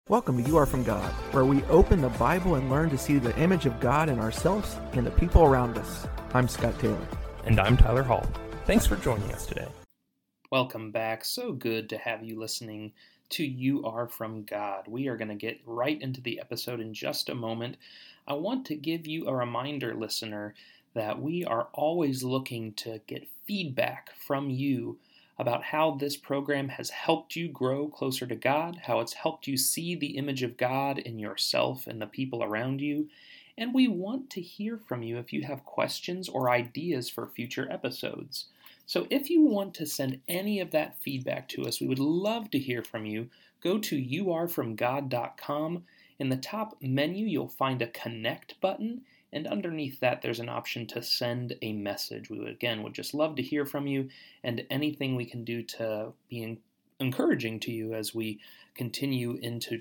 Welcome to You Are From God, where we open the Bible and learn to see the image of God in ourselves and the people around us. I'm Scott Taylor. And I'm Tyler Hall. Thanks for joining us today. Welcome back. So good to have you listening to You Are From God. We are going to get right into the episode in just a moment. I want to give you a reminder, listener, that we are always looking to get feedback from you about how this program has helped you grow closer to God, how it's helped you see the image of God in yourself and the people around you. And we want to hear from you if you have questions or ideas for future episodes. So if you want to send any of that feedback to us, we would love to hear from you. Go to youarefromgod.com. In the top menu, you'll find a connect button. And underneath that, there's an option to send a message. We would just love to hear from you and anything we can do to be encouraging to you as we continue into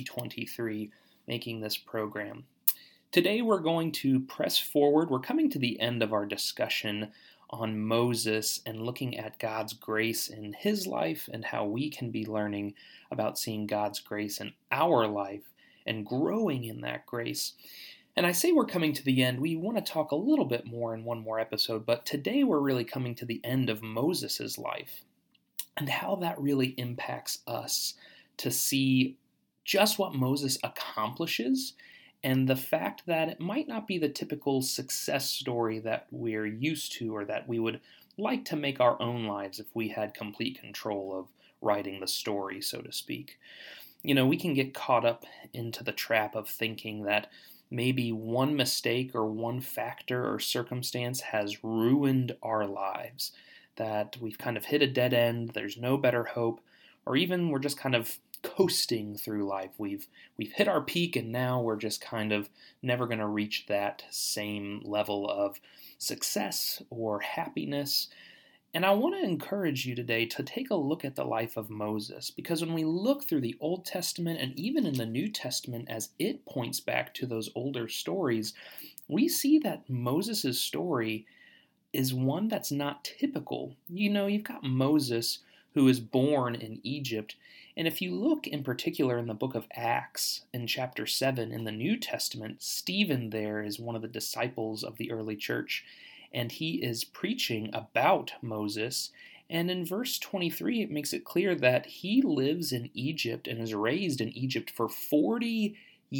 2023 making this program. Today, we're going to press forward. We're coming to the end of our discussion on Moses and looking at God's grace in his life and how we can be learning about seeing God's grace in our life and growing in that grace. And I say we're coming to the end. We want to talk a little bit more in one more episode, but today we're really coming to the end of Moses' life and how that really impacts us to see just what Moses accomplishes and the fact that it might not be the typical success story that we're used to or that we would like to make our own lives if we had complete control of writing the story, so to speak. You know, we can get caught up into the trap of thinking that maybe one mistake or one factor or circumstance has ruined our lives, that we've kind of hit a dead end, there's no better hope, or even we're just kind of coasting through life. We've hit our peak and now we're just kind of never going to reach that same level of success or happiness. And I want to encourage you today to take a look at the life of Moses, because when we look through the Old Testament and even in the New Testament as it points back to those older stories, we see that Moses' story is one that's not typical. You know, you've got Moses who is born in Egypt, and if you look in particular in the book of Acts in chapter 7 in the New Testament, Stephen there is one of the disciples of the early church, and he is preaching about Moses. And in verse 23, it makes it clear that he lives in Egypt and is raised in Egypt for 40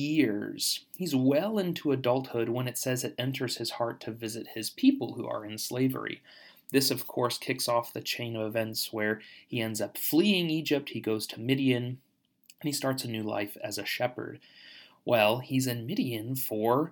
years. He's well into adulthood when it says it enters his heart to visit his people who are in slavery. This, of course, kicks off the chain of events where he ends up fleeing Egypt. He goes to Midian, and he starts a new life as a shepherd. Well, he's in Midian for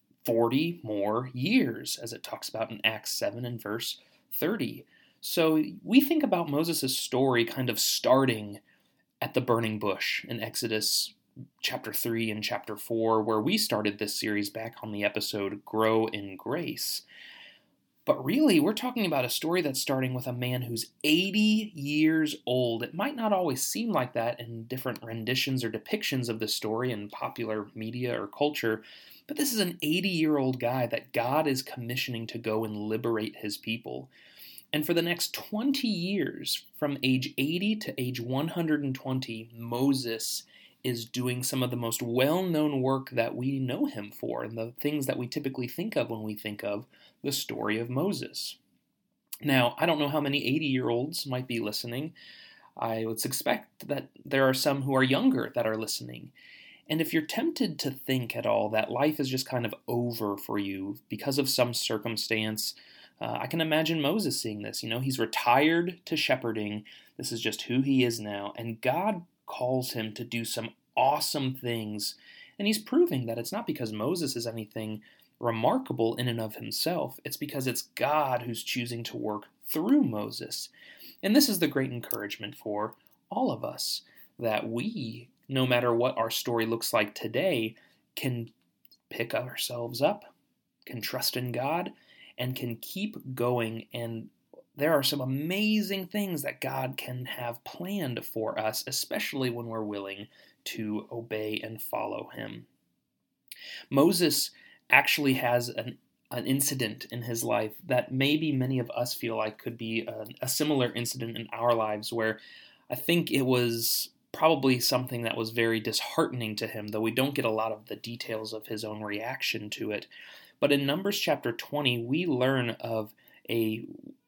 40 more years, as it talks about in Acts 7 and verse 30. So we think about Moses' story kind of starting at the burning bush in Exodus chapter 3 and chapter 4, where we started this series back on the episode Grow in Grace. But really, we're talking about a story that's starting with a man who's 80 years old. It might not always seem like that in different renditions or depictions of the story in popular media or culture, but this is an 80-year-old guy that God is commissioning to go and liberate his people. And for the next 20 years, from age 80 to age 120, Moses is doing some of the most well-known work that we know him for and the things that we typically think of when we think of the story of Moses. Now, I don't know how many 80-year-olds might be listening. I would suspect that there are some who are younger that are listening. And if you're tempted to think at all that life is just kind of over for you because of some circumstance, I can imagine Moses seeing this. You know, he's retired to shepherding. This is just who he is now. And God calls him to do some awesome things. And he's proving that it's not because Moses is anything remarkable in and of himself. It's because it's God who's choosing to work through Moses. And this is the great encouragement for all of us, that we, no matter what our story looks like today, can pick ourselves up, can trust in God, and can keep going. And there are some amazing things that God can have planned for us, especially when we're willing to obey and follow him. Moses actually has an incident in his life that maybe many of us feel like could be a similar incident in our lives, where I think it was probably something that was very disheartening to him, though we don't get a lot of the details of his own reaction to it. But in Numbers chapter 20, we learn of a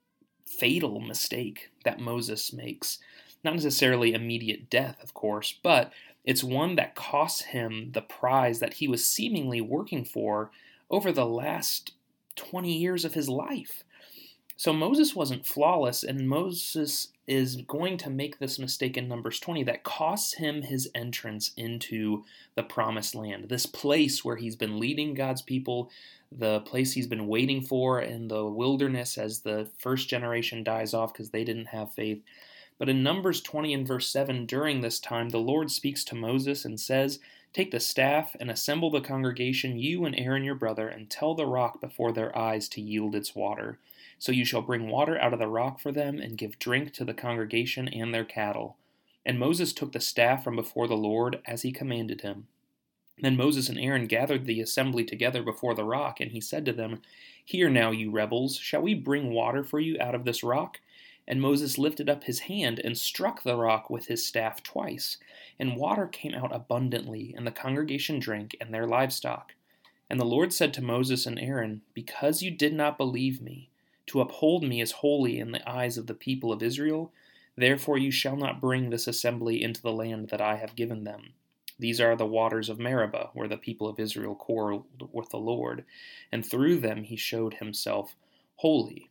fatal mistake that Moses makes. Not necessarily immediate death, of course, but it's one that costs him the prize that he was seemingly working for over the last 20 years of his life. So Moses wasn't flawless, and Moses is going to make this mistake in Numbers 20 that costs him his entrance into the promised land, this place where he's been leading God's people, the place he's been waiting for in the wilderness as the first generation dies off because they didn't have faith. But in Numbers 20 and verse 7, during this time, the Lord speaks to Moses and says, "Take the staff and assemble the congregation, you and Aaron your brother, and tell the rock before their eyes to yield its water. So you shall bring water out of the rock for them, and give drink to the congregation and their cattle." And Moses took the staff from before the Lord, as he commanded him. Then Moses and Aaron gathered the assembly together before the rock, and he said to them, "Hear now, you rebels, shall we bring water for you out of this rock?" And Moses lifted up his hand and struck the rock with his staff twice, and water came out abundantly, and the congregation drank, and their livestock. And the Lord said to Moses and Aaron, "Because you did not believe me, to uphold me as holy in the eyes of the people of Israel, therefore you shall not bring this assembly into the land that I have given them. These are the waters of Meribah, where the people of Israel quarreled with the Lord, and through them he showed himself holy."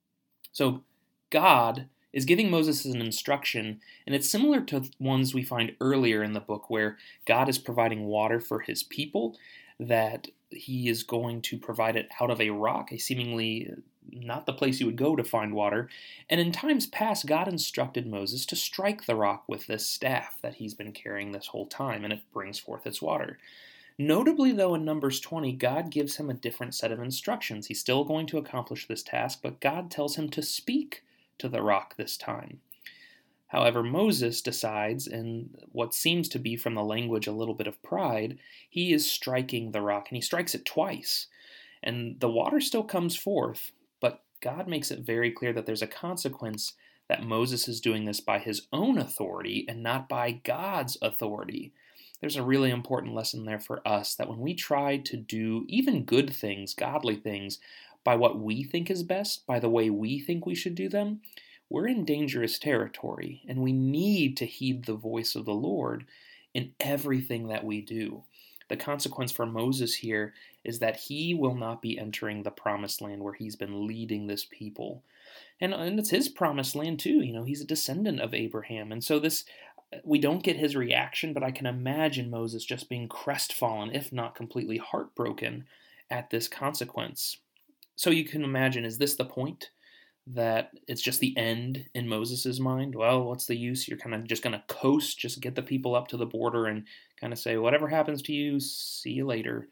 So God is giving Moses an instruction, and it's similar to ones we find earlier in the book where God is providing water for his people, that he is going to provide it out of a rock, a seemingly not the place you would go to find water. And in times past, God instructed Moses to strike the rock with this staff that he's been carrying this whole time, and it brings forth its water. Notably, though, in Numbers 20, God gives him a different set of instructions. He's still going to accomplish this task, but God tells him to speak to the rock this time. However, Moses decides, in what seems to be from the language a little bit of pride, he is striking the rock, and he strikes it twice. And the water still comes forth, but God makes it very clear that there's a consequence that Moses is doing this by his own authority and not by God's authority. There's a really important lesson there for us, that when we try to do even good things, godly things, by what we think is best, by the way we think we should do them, we're in dangerous territory, and we need to heed the voice of the Lord in everything that we do. The consequence for Moses here is that he will not be entering the promised land where he's been leading this people. And it's his promised land too. He's a descendant of Abraham. And so we don't get his reaction, but I can imagine Moses just being crestfallen, if not completely heartbroken, at this consequence. So you can imagine, is this the point? That it's just the end in Moses' mind? Well, what's the use? You're kind of just going to coast, just get the people up to the border and kind of say, whatever happens to you, see you later.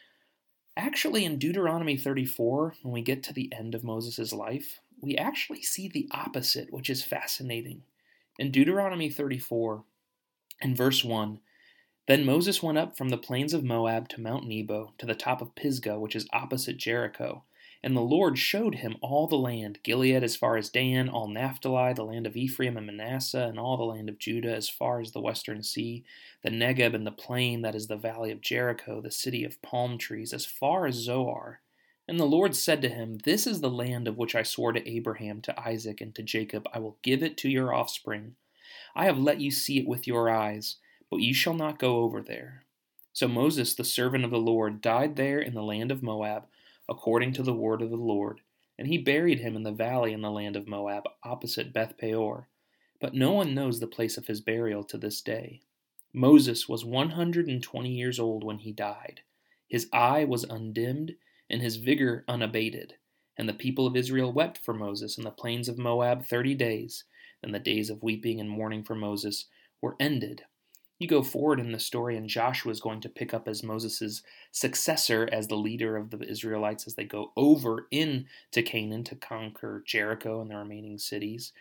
Actually, in Deuteronomy 34, when we get to the end of Moses' life, we actually see the opposite, which is fascinating. In Deuteronomy 34, in verse 1, "Then Moses went up from the plains of Moab to Mount Nebo, to the top of Pisgah, which is opposite Jericho. And the Lord showed him all the land, Gilead as far as Dan, all Naphtali, the land of Ephraim and Manasseh, and all the land of Judah as far as the western sea, the Negeb and the plain that is the valley of Jericho, the city of palm trees, as far as Zoar. And the Lord said to him, This is the land of which I swore to Abraham, to Isaac, and to Jacob. I will give it to your offspring. I have let you see it with your eyes, but you shall not go over there." So Moses, the servant of the Lord, died there in the land of Moab, according to the word of the Lord, and he buried him in the valley in the land of Moab, opposite Beth Peor. But no one knows the place of his burial to this day. Moses was 120 years old when he died. His eye was undimmed, and his vigor unabated. And the people of Israel wept for Moses in the plains of Moab 30 days. Then the days of weeping and mourning for Moses were ended. You go forward in the story, and Joshua is going to pick up as Moses' successor as the leader of the Israelites as they go over into Canaan to conquer Jericho and the remaining cities.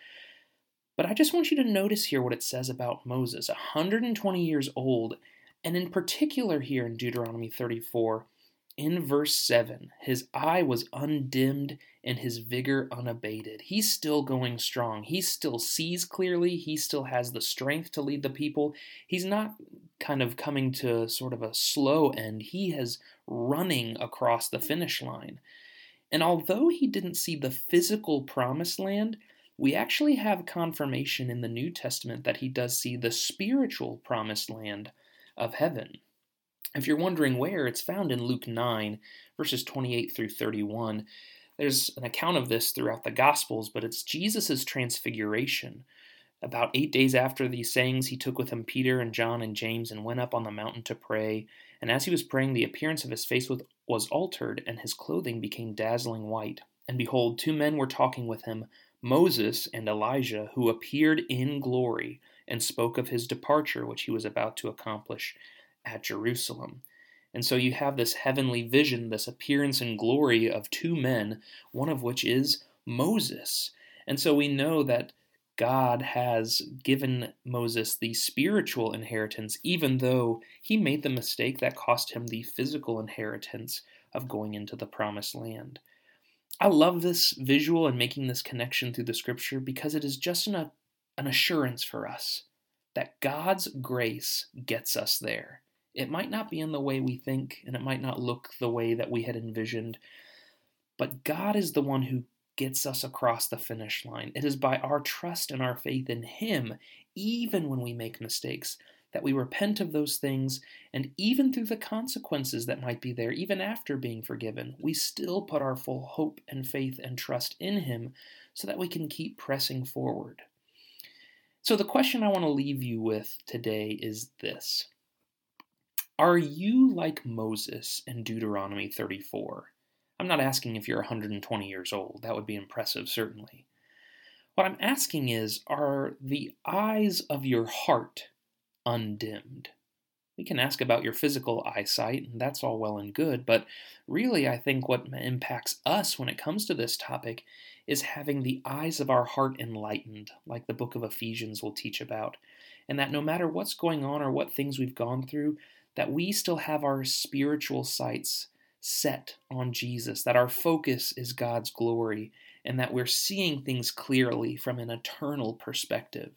But I just want you to notice here what it says about Moses, 120 years old, and in particular here in Deuteronomy 34, in verse 7, his eye was undimmed and his vigor unabated. He's still going strong. He still sees clearly. He still has the strength to lead the people. He's not kind of coming to sort of a slow end. He is running across the finish line. And although he didn't see the physical promised land, we actually have confirmation in the New Testament that he does see the spiritual promised land of heaven. If you're wondering where, it's found in Luke 9, verses 28 through 31. There's an account of this throughout the Gospels, but it's Jesus' transfiguration. About 8 days after these sayings, he took with him Peter and John and James and went up on the mountain to pray. And as he was praying, the appearance of his face was altered, and his clothing became dazzling white. And behold, 2 men were talking with him, Moses and Elijah, who appeared in glory and spoke of his departure, which he was about to accomplish at Jerusalem. And so you have this heavenly vision, this appearance in glory of 2 men, one of which is Moses. And so we know that God has given Moses the spiritual inheritance, even though he made the mistake that cost him the physical inheritance of going into the promised land. I love this visual and making this connection through the scripture because it is just an assurance for us that God's grace gets us there. It might not be in the way we think, and it might not look the way that we had envisioned, but God is the one who gets us across the finish line. It is by our trust and our faith in Him, even when we make mistakes, that we repent of those things, and even through the consequences that might be there, even after being forgiven, we still put our full hope and faith and trust in Him so that we can keep pressing forward. So the question I want to leave you with today is this. Are you like Moses in Deuteronomy 34? I'm not asking if you're 120 years old. That would be impressive, certainly. What I'm asking is, are the eyes of your heart undimmed? We can ask about your physical eyesight, and that's all well and good, but really I think what impacts us when it comes to this topic is having the eyes of our heart enlightened, like the book of Ephesians will teach about, and that no matter what's going on or what things we've gone through, that we still have our spiritual sights set on Jesus, that our focus is God's glory, and that we're seeing things clearly from an eternal perspective.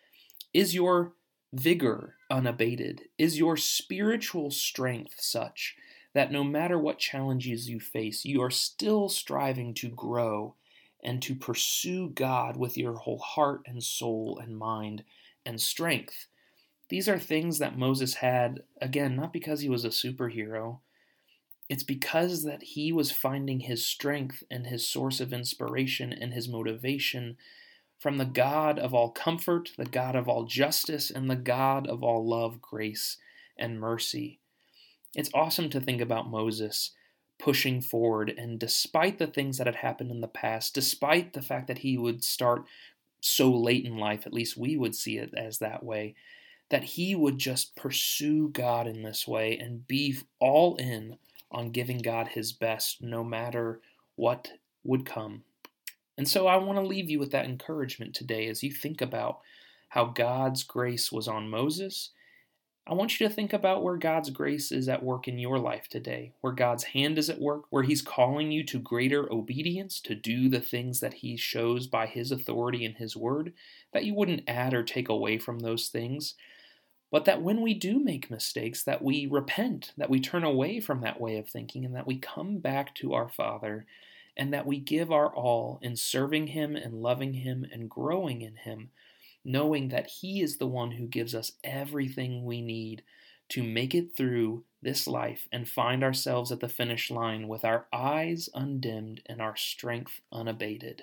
Is your vigor unabated? Is your spiritual strength such that no matter what challenges you face, you are still striving to grow and to pursue God with your whole heart and soul and mind and strength? These are things that Moses had, again, not because he was a superhero. It's because that he was finding his strength and his source of inspiration and his motivation from the God of all comfort, the God of all justice, and the God of all love, grace, and mercy. It's awesome to think about Moses pushing forward, and despite the things that had happened in the past, despite the fact that he would start so late in life, at least we would see it as that way, that he would just pursue God in this way and be all in on giving God his best no matter what would come. And so I want to leave you with that encouragement today as you think about how God's grace was on Moses. I want you to think about where God's grace is at work in your life today, where God's hand is at work, where He's calling you to greater obedience, to do the things that He shows by His authority and His word, that you wouldn't add or take away from those things, but that when we do make mistakes, that we repent, that we turn away from that way of thinking, and that we come back to our Father, and that we give our all in serving Him and loving Him and growing in Him, knowing that He is the one who gives us everything we need to make it through this life and find ourselves at the finish line with our eyes undimmed and our strength unabated.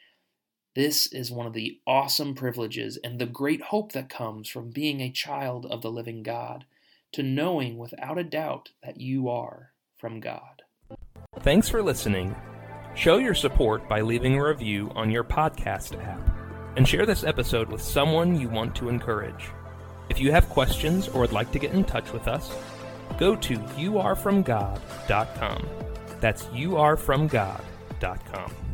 This is one of the awesome privileges and the great hope that comes from being a child of the living God, to knowing without a doubt that you are from God. Thanks for listening. Show your support by leaving a review on your podcast app, and share this episode with someone you want to encourage. If you have questions or would like to get in touch with us, go to youarefromgod.com. That's youarefromgod.com.